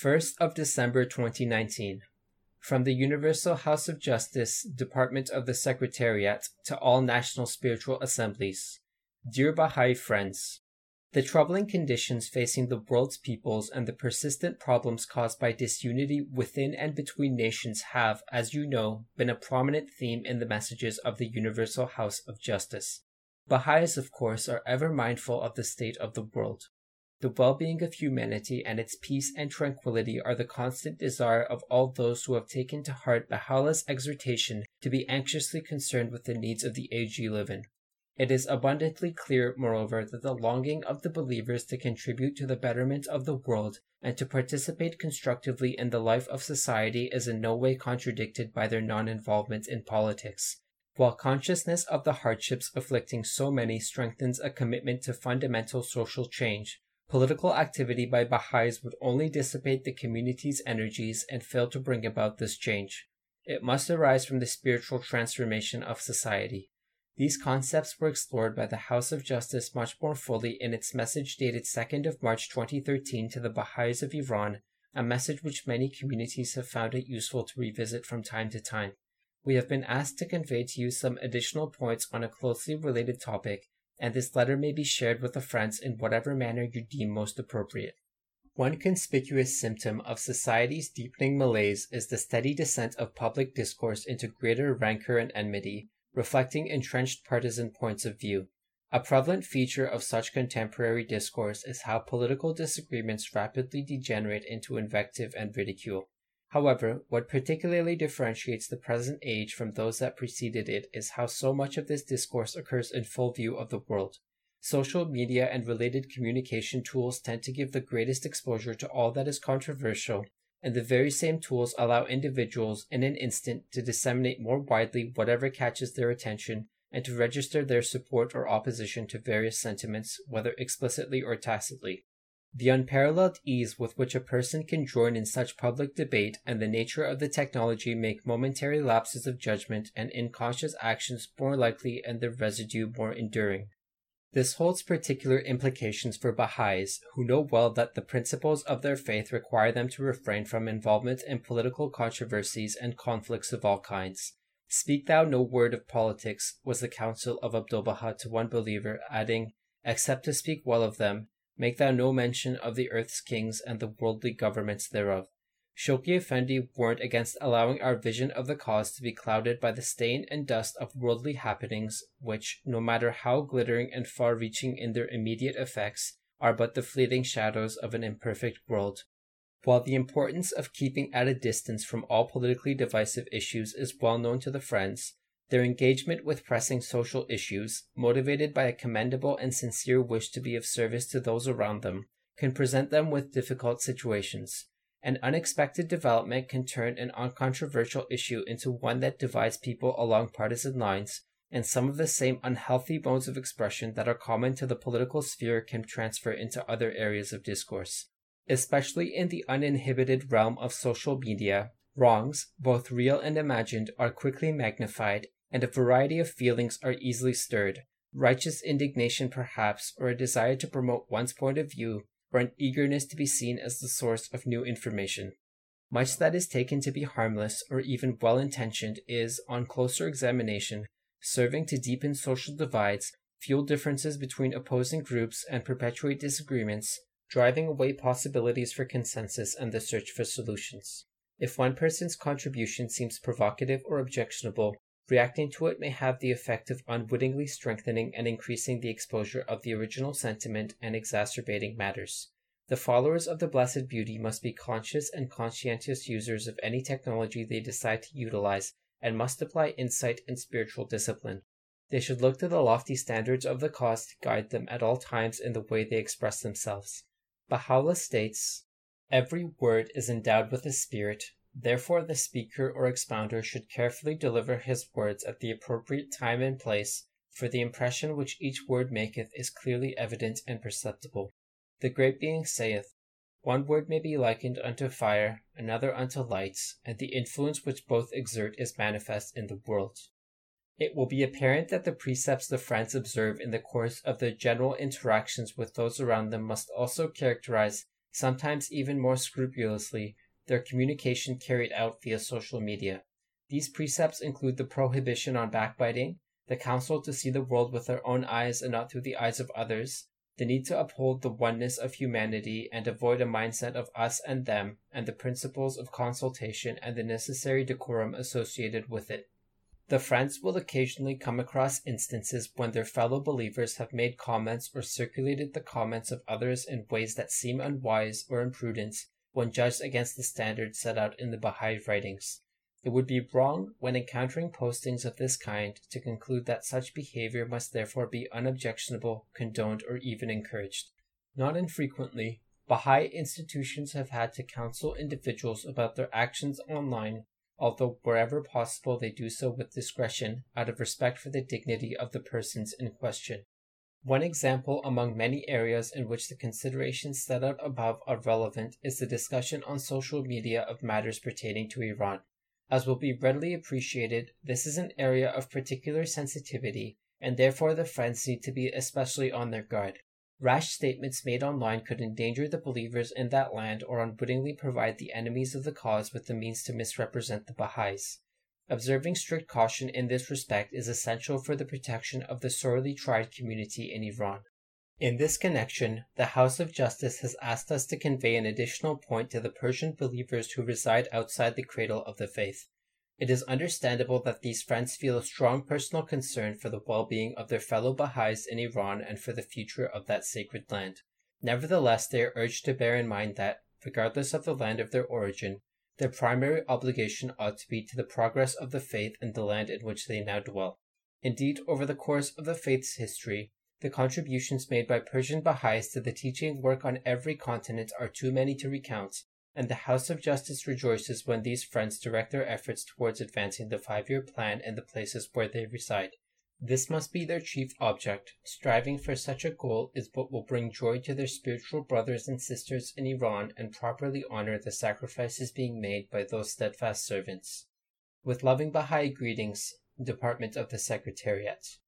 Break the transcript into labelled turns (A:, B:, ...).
A: 1st of December 2019. From the Universal House of Justice, Department of the Secretariat, to all National Spiritual Assemblies. Dear Baha'i friends, the troubling conditions facing the world's peoples and the persistent problems caused by disunity within and between nations have, as you know, been a prominent theme in the messages of the Universal House of Justice. Baha'is, of course, are ever mindful of the state of the world. The well-being of humanity and its peace and tranquility are the constant desire of all those who have taken to heart Baha'u'llah's exhortation to be anxiously concerned with the needs of the age you live in. It is abundantly clear, moreover, that the longing of the believers to contribute to the betterment of the world and to participate constructively in the life of society is in no way contradicted by their non-involvement in politics, while consciousness of the hardships afflicting so many strengthens a commitment to fundamental social change. Political activity by Baha'is would only dissipate the community's energies and fail to bring about this change. It must arise from the spiritual transformation of society. These concepts were explored by the House of Justice much more fully in its message dated 2nd of March 2013 to the Baha'is of Iran, a message which many communities have found it useful to revisit from time to time. We have been asked to convey to you some additional points on a closely related topic, and this letter may be shared with the friends in whatever manner you deem most appropriate. One conspicuous symptom of society's deepening malaise is the steady descent of public discourse into greater rancor and enmity, reflecting entrenched partisan points of view. A prevalent feature of such contemporary discourse is how political disagreements rapidly degenerate into invective and ridicule. However, what particularly differentiates the present age from those that preceded it is how so much of this discourse occurs in full view of the world. Social media and related communication tools tend to give the greatest exposure to all that is controversial, and the very same tools allow individuals in an instant to disseminate more widely whatever catches their attention and to register their support or opposition to various sentiments, whether explicitly or tacitly. The unparalleled ease with which a person can join in such public debate and the nature of the technology make momentary lapses of judgment and incautious actions more likely and their residue more enduring. This holds particular implications for Baha'is, who know well that the principles of their faith require them to refrain from involvement in political controversies and conflicts of all kinds. Speak thou no word of politics, was the counsel of Abdu'l-Baha to one believer, adding, except to speak well of them, make thou no mention of the earth's kings and the worldly governments thereof. Shawki Effendi warned against allowing our vision of the cause to be clouded by the stain and dust of worldly happenings, which, no matter how glittering and far-reaching in their immediate effects, are but the fleeting shadows of an imperfect world. While the importance of keeping at a distance from all politically divisive issues is well known to the Friends, their engagement with pressing social issues, motivated by a commendable and sincere wish to be of service to those around them, can present them with difficult situations. An unexpected development can turn an uncontroversial issue into one that divides people along partisan lines, and some of the same unhealthy modes of expression that are common to the political sphere can transfer into other areas of discourse. Especially in the uninhibited realm of social media, wrongs, both real and imagined, are quickly magnified, and a variety of feelings are easily stirred, righteous indignation perhaps, or a desire to promote one's point of view, or an eagerness to be seen as the source of new information. Much that is taken to be harmless or even well-intentioned is, on closer examination, serving to deepen social divides, fuel differences between opposing groups, and perpetuate disagreements, driving away possibilities for consensus and the search for solutions. If one person's contribution seems provocative or objectionable, reacting to it may have the effect of unwittingly strengthening and increasing the exposure of the original sentiment and exacerbating matters. The followers of the Blessed Beauty must be conscious and conscientious users of any technology they decide to utilize and must apply insight and spiritual discipline. They should look to the lofty standards of the cause to guide them at all times in the way they express themselves. Baha'u'llah states, "Every word is endowed with a spirit. Therefore the speaker or expounder should carefully deliver his words at the appropriate time and place, for the impression which each word maketh is clearly evident and perceptible. The great being saith, one word may be likened unto fire, another unto light, and the influence which both exert is manifest in the world." It will be apparent that the precepts the Friends observe in the course of their general interactions with those around them must also characterize sometimes even more scrupulously, their communication carried out via social media. These precepts include the prohibition on backbiting, the counsel to see the world with their own eyes and not through the eyes of others, the need to uphold the oneness of humanity and avoid a mindset of us and them, and the principles of consultation and the necessary decorum associated with it. The friends will occasionally come across instances when their fellow believers have made comments or circulated the comments of others in ways that seem unwise or imprudent when judged against the standards set out in the Baha'i writings. It would be wrong, when encountering postings of this kind, to conclude that such behavior must therefore be unobjectionable, condoned, or even encouraged. Not infrequently, Baha'i institutions have had to counsel individuals about their actions online, although wherever possible they do so with discretion, out of respect for the dignity of the persons in question. One example among many areas in which the considerations set out above are relevant is the discussion on social media of matters pertaining to Iran. As will be readily appreciated, this is an area of particular sensitivity, and therefore the friends need to be especially on their guard. Rash statements made online could endanger the believers in that land or unwittingly provide the enemies of the cause with the means to misrepresent the Baha'is. Observing strict caution in this respect is essential for the protection of the sorely tried community in Iran. In this connection, the House of Justice has asked us to convey an additional point to the Persian believers who reside outside the cradle of the faith. It is understandable that these friends feel a strong personal concern for the well-being of their fellow Baha'is in Iran and for the future of that sacred land. Nevertheless, they are urged to bear in mind that, regardless of the land of their origin, their primary obligation ought to be to the progress of the faith in the land in which they now dwell. Indeed, over the course of the faith's history, the contributions made by Persian Baha'is to the teaching work on every continent are too many to recount, and the House of Justice rejoices when these friends direct their efforts towards advancing the 5-year plan in the places where they reside. This must be their chief object. Striving for such a goal is what will bring joy to their spiritual brothers and sisters in Iran and properly honor the sacrifices being made by those steadfast servants. With loving Baha'i greetings, Department of the Secretariat.